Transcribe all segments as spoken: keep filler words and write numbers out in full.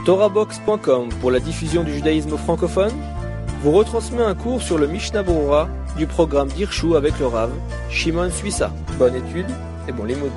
Torahbox point com pour la diffusion du judaïsme francophone vous retransmet un cours sur le Mishnah Berurah du programme d'Hirshu avec le Rav Shimon Suissa. Bonne étude et bon limoud.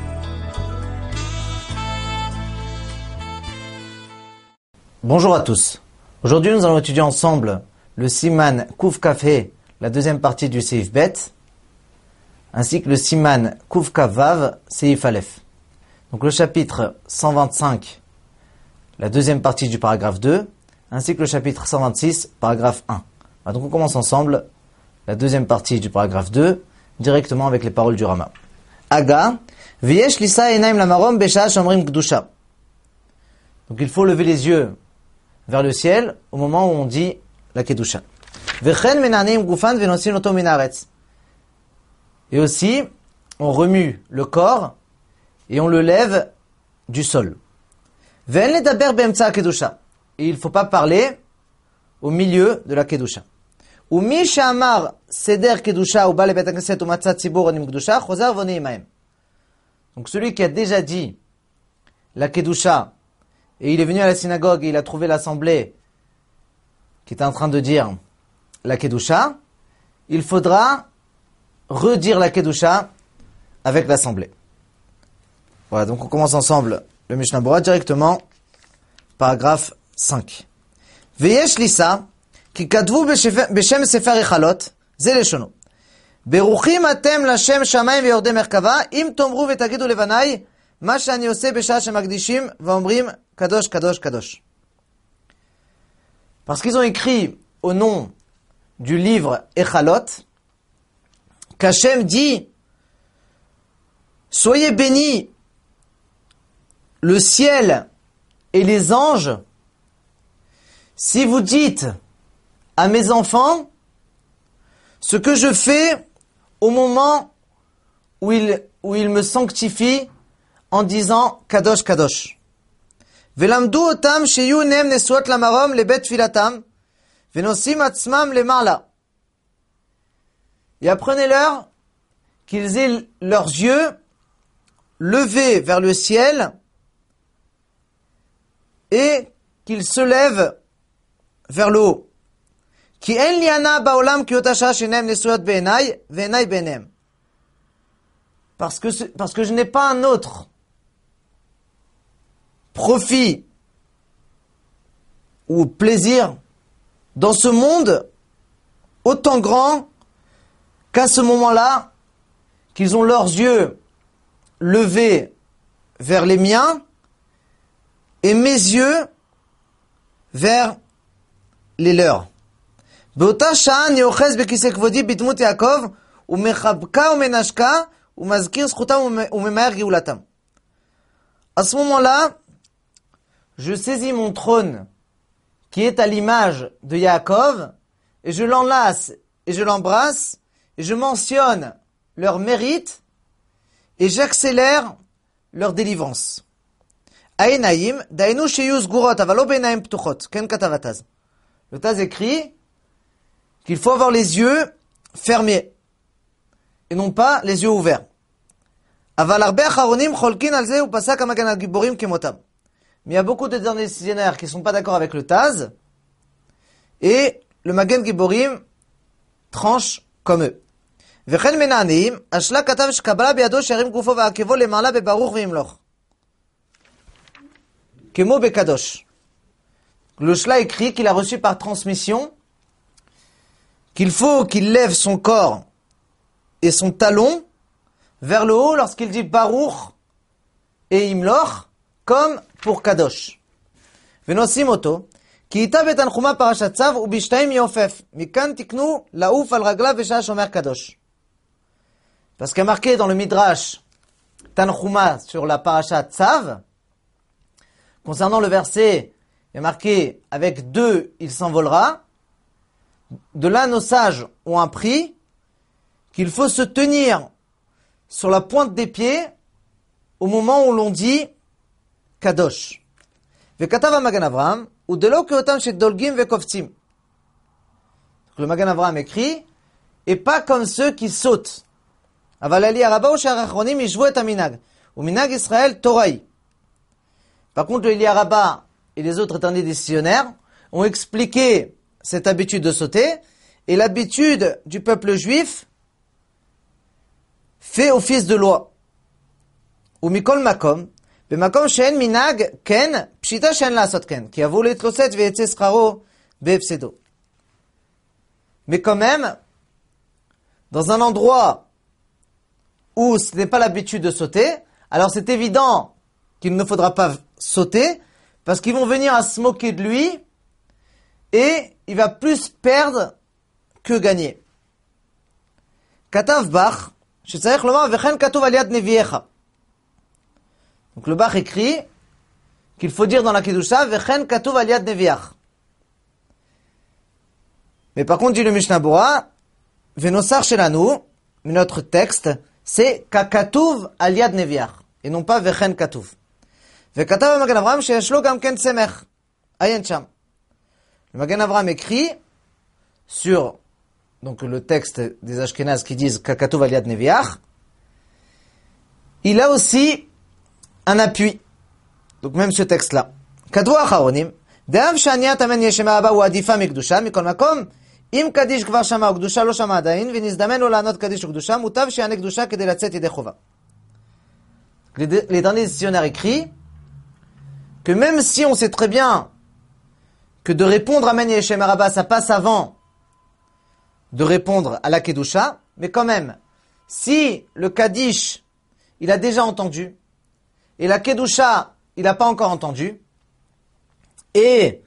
Bonjour à tous. Aujourd'hui, nous allons étudier ensemble le Siman Kuf Kaf He, la deuxième partie du Seif Bet, ainsi que le Siman Kuf Kaf Vav, Seif Aleph. Donc le chapitre cent vingt-cinq, la deuxième partie du paragraphe deux, ainsi que le chapitre cent vingt-six, paragraphe un. Alors donc on commence ensemble la deuxième partie du paragraphe deux, directement avec les paroles du Rama. Aga, V'yesh lisa enaim lamarom besha shomrim kdusha. Donc il faut lever les yeux vers le ciel au moment où on dit la kedusha. V'chen menanim gufan v'nosin oto min haaretz. Et aussi, on remue le corps et on le lève du sol. Ve'en ledaber be'emtsa kedusha. Et il ne faut pas parler au milieu de la kedusha. Umi she'amar seder kedusha ou ba lebet hakneset ou matzah tzibur anim kedusha chozer v'onei imahem. Donc celui qui a déjà dit la kedusha et il est venu à la synagogue et il a trouvé l'assemblée qui était en train de dire la kedusha, il faudra redire la kedusha avec l'assemblée. Voilà, donc on commence ensemble le Mishnah Berurah directement, paragraphe cinq. Veyesh lisa, ki kadvu beshem sefer echalot, ze leshono. Beruchim atem lashem shamayim veyordei merkava, im tomru vetagidu levanai, ma shani ose besha shemakdishim, vaomrim kadosh, kadosh, kadosh. Parce qu'ils ont écrit au nom du livre Echalot, qu'Hachem dit, soyez bénis le ciel et les anges, si vous dites à mes enfants ce que je fais au moment où ils, où ils me sanctifient en disant Kadosh, Kadosh. Velamdu otam sheyu nem nesuot lamarom lebet filatam venosim atzmam lemala. Et apprenez-leur qu'ils aient leurs yeux levés vers le ciel et qu'ils se lèvent vers le haut. Ki en liana baolam ki otasha shenem nesuot beenai veenai beenem. Parce que parce que je n'ai pas un autre profit ou plaisir dans ce monde autant grand qu'à ce moment-là qu'ils ont leurs yeux levés vers les miens et mes yeux vers les leurs. Beota sha'a neochez bekisei kvodi bidmut Yaakov umechabka umenashka umazkir zchutam umemaher geulatam. À ce moment-là, je saisis mon trône qui est à l'image de Yaakov et je l'enlace et je l'embrasse et je mentionne leur mérite et j'accélère leur délivrance. Aïnaïm, daïnou sheyuz gurot, avalo beinaim ptuchot, ken katavataz. Le Taz écrit qu'il faut avoir les yeux fermés et non pas les yeux ouverts. Aval arbe acharonim cholkin al ze u pasak hamagan al giborim kemotam. Mais il y a beaucoup de derniers décisionnaires qui ne sont pas d'accord avec le Taz et le Magen Giborim tranche comme eux. Vechen menanim, ashla katav shkabala biyado sherim gufo va'akevo lemala bebaruch ve'imloch. Kemo bekadosh. Le Shla écrit qu'il a reçu par transmission qu'il faut qu'il lève son corps et son talon vers le haut lorsqu'il dit Baruch et Imloch, comme pour Kadosh. Venosim oto, ki ita betanchuma parashat tzav u bishtaim yofef, mikan tiknu laouf al ragla vesha shomer Kadosh. Parce qu'il y a marqué dans le Midrash Tanchuma sur la parashat tzav, concernant le verset, il y a marqué avec deux il s'envolera. De là, nos sages ont appris qu'il faut se tenir sur la pointe des pieds au moment où l'on dit Kadosh. Vekatav Magan Avraham, ou de lo keotam shedolgim vekovtzim. Le Magan Avraham écrit, et pas comme ceux qui sautent. Aval ali araba ou sharachronim yishvu et aminag. Ou minag Israël Toraï. Par contre, le Eli Araba et les autres éternels décisionnaires ont expliqué cette habitude de sauter, et l'habitude du peuple juif fait office de loi. Ou mikol makom, b'makom she'en minag ken, pshita she'en la'asot ken, ki avo letloset ve'etze scharo be'efsedo. Mais quand même, dans un endroit où ce n'est pas l'habitude de sauter, alors c'est évident qu'il ne faudra pas sauter, parce qu'ils vont venir à se moquer de lui, et il va plus perdre que gagner. Katav Bach, shetzarech lomar vechen katuv al yad neviecha. Donc le Bach écrit qu'il faut dire dans la Kedusha vechen katuv al yad neviach. Mais par contre, dit le Mishnah Bora, venosar shelanu, notre texte, c'est kakatuv al yad neviach, et non pas vechen katuv. Vekatav Magen Avraham sheyeshlo gam ken semech, ayen sham. Le Magen Avraham écrit sur donc le texte des Ashkenaz qui disent kakatuv al yad neviach. Il a aussi un appui. Donc même ce texte-là. Katu acharonim, de'av shaniat amen yeshema haba hu adifa mikdusha mikol makom. אם קדיש כבר שמע וקדושה לא שמע עדיין, ונזדמן לו לענות קדיש וקדושה, מוטב שיענה קדושה כדי לצאת ידי חובה. Les derniers dictionnaires écrits que même si on sait très bien que de répondre Amen Yeshem Rabba, ça passe avant de répondre à la Kedusha, mais quand même, si le Kaddish, il a déjà entendu, et la Kedusha, il n'a pas encore entendu, et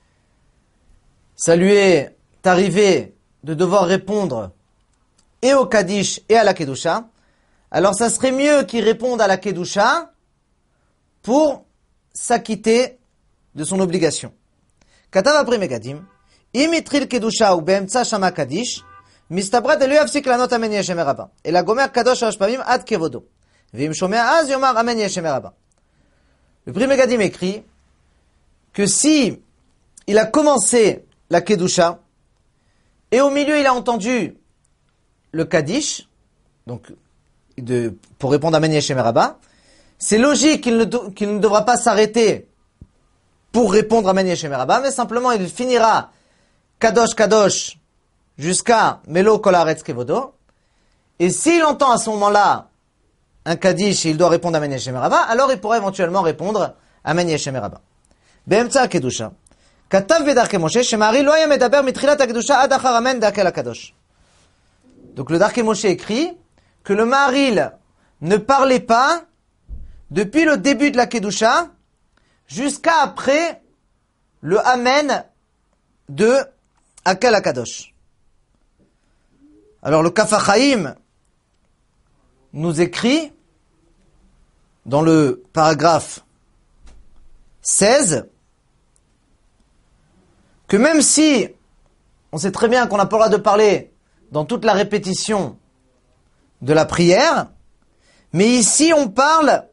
ça lui est arrivé de devoir répondre et au Kaddish et à la Kedusha, alors ça serait mieux qu'il réponde à la Kedusha pour s'acquitter de son obligation. Katav après Megadim, im itril Kedusha ou be'emtsa shama Kaddish, mistabrat elu yafsik lanot amen yeshem rabba, ela gomer kadosh shalosh pamim ad kevodo, ve'im shomea az yomar amen yeshem rabba. Le Pri Megadim écrit que si il a commencé la Kedusha, et au milieu il a entendu le Kaddish, donc de, pour répondre à Amen Yeshem Rabba, c'est logique qu'il ne, qu'il ne devra pas s'arrêter pour répondre à Amen Yeshem Rabba, mais simplement il finira Kadosh Kadosh jusqu'à Melo Kol Haaretz Kevodo, et s'il entend à ce moment-là un Kaddish et il doit répondre à Amen Yeshem Rabba, alors il pourra éventuellement répondre à Amen Yeshem Rabba. Be'emtsa Kedusha. כתב בדרכי משה שמארי לא היה מדבר מתחילת הקדושה עד אחר אמן דאקל הקדוש. Donc le Darkei Moshe écrit que le Maharil ne parlait pas depuis le début de la Kedusha jusqu'à après le Amen de Akel Akadosh. Alors le Kaf HaChaim nous écrit dans le paragraphe seize que même si on sait très bien qu'on n'a pas le droit de parler dans toute la répétition de la prière, mais ici on parle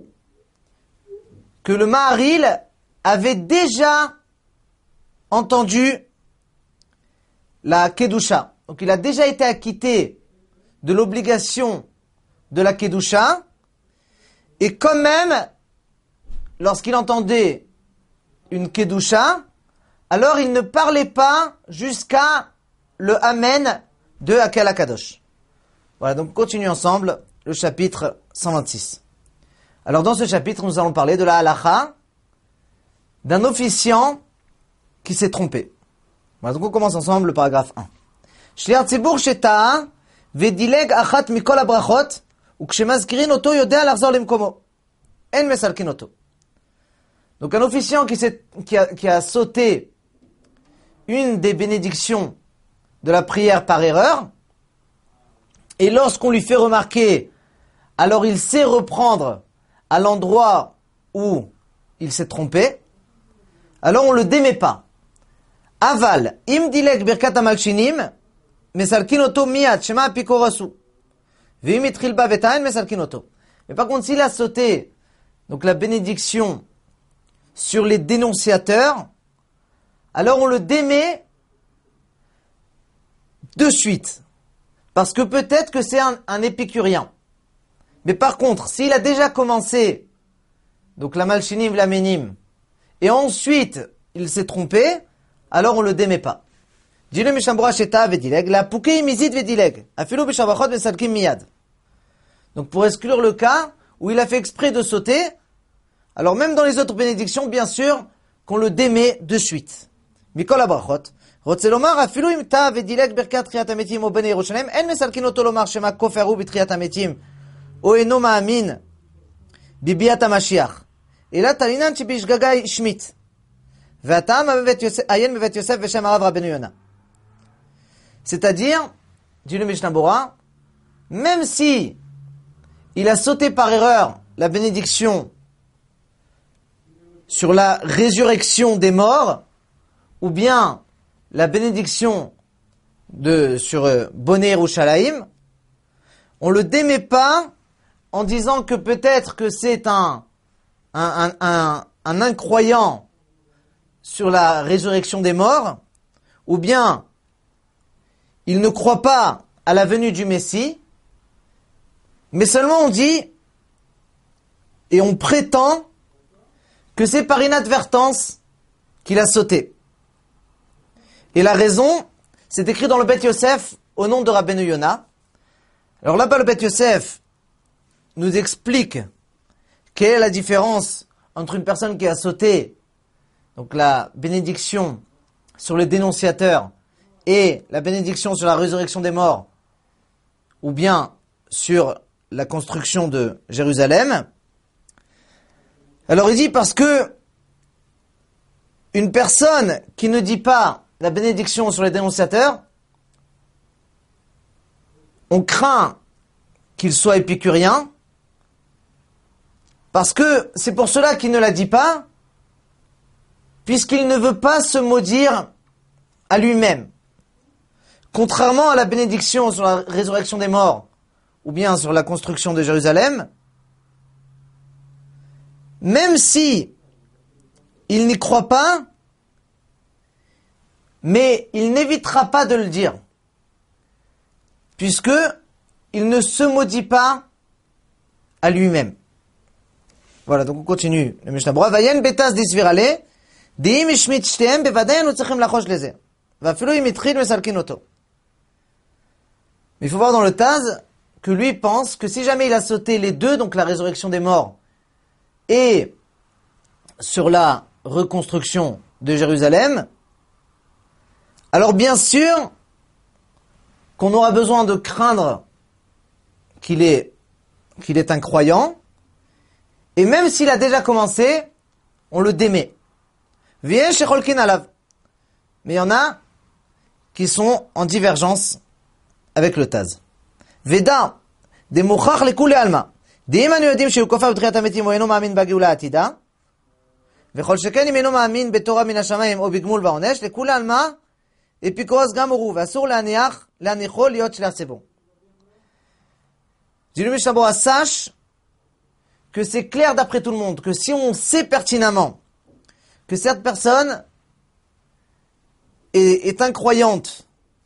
que le Maharil avait déjà entendu la Kedusha. Donc il a déjà été acquitté de l'obligation de la Kedusha, et quand même, lorsqu'il entendait une Kedusha, alors il ne parlait pas jusqu'à le Amen de Akel Akadosh. Voilà, donc continue ensemble le chapitre cent vingt-six. Alors dans ce chapitre, nous allons parler de la halacha d'un officiant qui s'est trompé. Voilà, donc on commence ensemble le paragraphe un. Shliach tzibur sheta'a vedileg achat mikol habrachot ukshemazkirin oto yodea lahzor lemkomo. En mesalkin oto. Donc un officiant qui, s'est, qui, a, qui a sauté une des bénédictions de la prière par erreur, et lorsqu'on lui fait remarquer, alors il sait reprendre à l'endroit où il s'est trompé, alors on ne le démet pas. Aval, im dilek birkat hamalshinim, mesalkin oto miyad, shema apikorasu. Ve'im itril ba vetaen, mesalkin oto. Mais par contre, s'il a sauté donc la bénédiction sur les dénonciateurs, alors on le démet de suite. Parce que peut-être que c'est un, un épicurien. Mais par contre, s'il a déjà commencé, donc la malchinim, la ménim, et ensuite il s'est trompé, alors on le démet pas. Dit le Mishnah Berurah Sheta vedileg, la pouké mizid vedileg, afilu b'shavachot v'salkim miyad. Donc pour exclure le cas où il a fait exprès de sauter, alors même dans les autres bénédictions, bien sûr, qu'on le démet de suite. Mikol habrachot, רוצה לומר, אפילו אם טעה ודילג ברכת תחיית המתים או בני ירושלים, אין מסלקין אותו לומר שמה כופר הוא בתחיית המתים, או אינו מאמין בביאת המשיח. אלא תלינן שבשגגה שמית. והטעם עיין בבית יוסף בשם הרב רבנו יונה. C'est-à-dire, dit le Mishnah Berurah, même si il a sauté par erreur la bénédiction sur la résurrection des morts, ou bien la bénédiction de, sur euh, Boné Yerushalayim, on le démet pas en disant que peut-être que c'est un, un, un, un, un incroyant sur la résurrection des morts, ou bien il ne croit pas à la venue du Messie, mais seulement on dit et on prétend que c'est par inadvertance qu'il a sauté. Et la raison, c'est écrit dans le Bet Yosef au nom de Rabbeinu Yona. Alors là-bas, le Bet Yosef nous explique quelle est la différence entre une personne qui a sauté, donc la bénédiction sur le dénonciateur, et la bénédiction sur la résurrection des morts, ou bien sur la construction de Jérusalem. Alors il dit parce que une personne qui ne dit pas la bénédiction sur les dénonciateurs, on craint qu'il soit épicurien, parce que c'est pour cela qu'il ne la dit pas, puisqu'il ne veut pas se maudire à lui-même. Contrairement à la bénédiction sur la résurrection des morts, ou bien sur la construction de Jérusalem, même si il n'y croit pas, mais il n'évitera pas de le dire, puisque il ne se maudit pas à lui-même. Voilà, donc on continue. Le Mishnah Berurah, vayen betas disvirale, diim ishmit shteem bevadai anu tzrichim lachosh leze, vafilu im itchil mesalkin oto. Mais il faut voir dans le Taz que lui pense que si jamais il a sauté les deux, donc la résurrection des morts et sur la reconstruction de Jérusalem, alors bien sûr qu'on aura besoin de craindre qu'il est, qu'il est un croyant, et même s'il a déjà commencé, on le démet. Mais il y en a qui sont en divergence avec le Taz. Veda, de mouchach le kule alma. Deim anu yodim shehu kofar b'tchiyat hametim o eno ma'amin b'geula atida. V'chol sheken im eno ma'amin betorah min hashamayim o b'gmul ba'onesh, le kule alma epikoros gam oru, v'asur le'aniach le'anicho liot shleach tzibur. Dit le Mishnah Berurah, sache que c'est clair d'après tout le monde, que si on sait pertinemment que cette personne est, est incroyante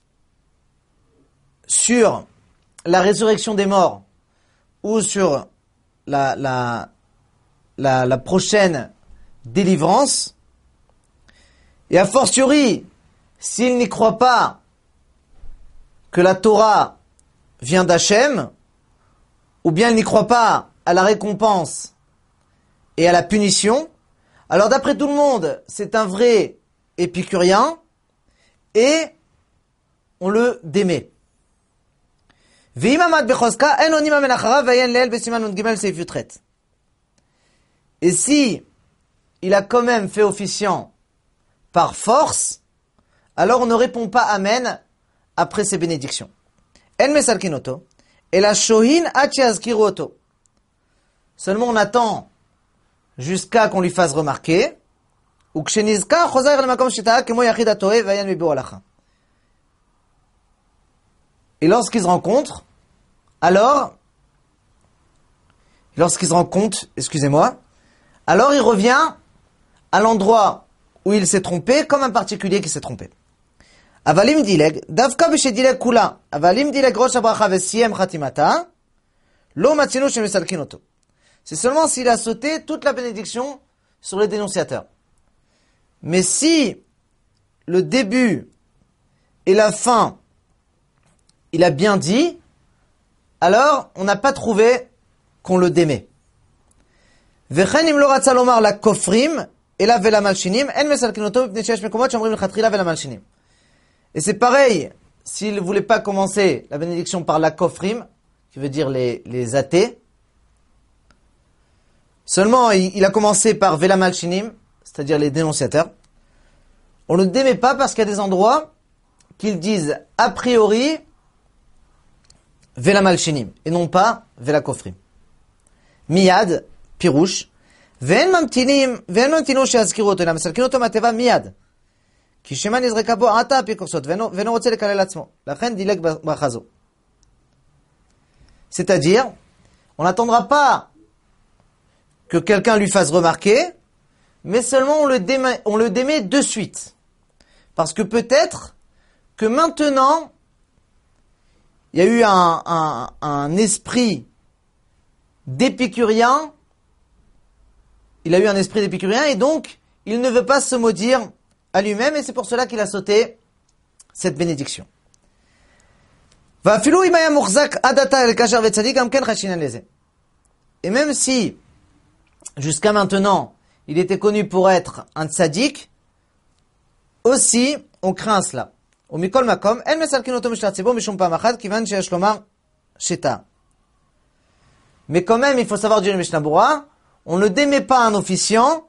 sur la résurrection des morts ou sur la, la, la, la prochaine délivrance, et a fortiori, s'il n'y croit pas que la Torah vient d'Hachem, ou bien il n'y croit pas à la récompense et à la punition, alors d'après tout le monde, c'est un vrai épicurien, et on le démet. Et si il a quand même fait officiant par force, alors on ne répond pas Amen après ces bénédictions. Seulement on attend jusqu'à qu'on lui fasse remarquer. Et lorsqu'ils se rencontrent, alors, lorsqu'ils se rencontrent, excusez-moi, alors il revient à l'endroit où il s'est trompé, comme un particulier qui s'est trompé. Avalim dileg, davka b'shedileg kula, avalim dileg rosh habracha v'siyem chatimata, lo matzinu shemesalkin oto. C'est seulement s'il a sauté toute la bénédiction sur les dénonciateurs. Mais si le début et la fin, il a bien dit, alors on n'a pas trouvé qu'on le démet. Vechen im lo ratza lomar la kofrim et la vela malchinim en mesalkinoto mipnei sheyesh mekomot shomrim lechatchila vela malchinim. Et c'est pareil, s'il ne voulait pas commencer la bénédiction par la kofrim, qui veut dire les, les athées, seulement il, il a commencé par vela malchinim, c'est-à-dire les dénonciateurs. On ne le démet pas parce qu'il y a des endroits qu'ils disent a priori vela malchinim et non pas vela kofrim. Miyad, pirouche, ve'en mamtinim, ve'en mamtinu she'azkiru oto, אלא מסלקים אותו מהתיבה מיד. כי שמא נזרקה בו עתה אפיקורסות, ואינו רוצה לקלל עצמו. לכן דילג ברכה זו. C'est-à-dire, on n'attendra pas que quelqu'un lui fasse remarquer, mais seulement on le démet, on le démet de suite. Parce que peut-être que maintenant, il y a eu un, un, un esprit d'épicurien, il a eu un esprit d'épicurien et donc il ne veut pas se maudire à lui-même et c'est pour cela qu'il a sauté cette bénédiction. Et même si jusqu'à maintenant il était connu pour être un tzaddik, aussi on craint cela. ומכל מקום, אין מסלקין אותו משלח ציבור משום פעם אחת, כיוון שיש לומר שתה. Mais quand même, il faut savoir dire le Mishnah Berurah, on ne démet pas un officiant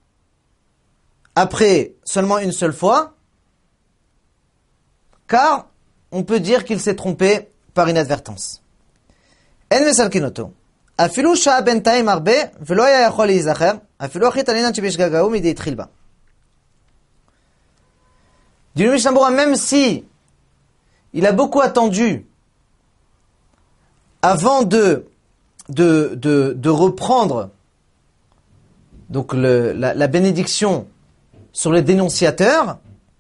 après seulement une seule fois, car on peut dire qu'il s'est trompé par inadvertance. En mesalkin oto. Afilu sha'a bentayim arbe, velo haya yachol leizacher, afilu achit alinan shebishgagau midei itchil ba. Dit le Mishnah Berurah, même si il a beaucoup attendu avant de de de, de reprendre donc le, la, la bénédiction sur les dénonciateurs,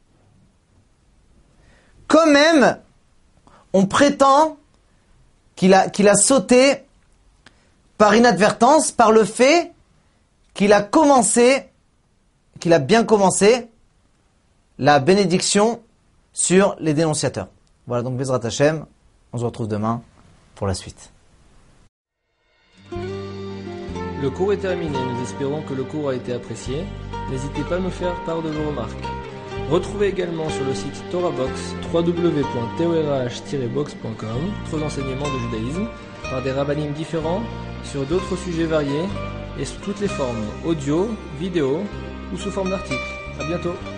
quand même on prétend qu'il a qu'il a sauté par inadvertance, par le fait qu'il a commencé, qu'il a bien commencé la bénédiction sur les dénonciateurs. Voilà, donc Bezrat Hashem, on se retrouve demain pour la suite. Le cours est terminé, nous espérons que le cours a été apprécié. N'hésitez pas à nous faire part de vos remarques. Retrouvez également sur le site TorahBox, w w w point torah tiret box point com, d'autres enseignements de judaïsme, par des rabbinim différents, sur d'autres sujets variés, et sous toutes les formes, audio, vidéo ou sous forme d'articles. À bientôt.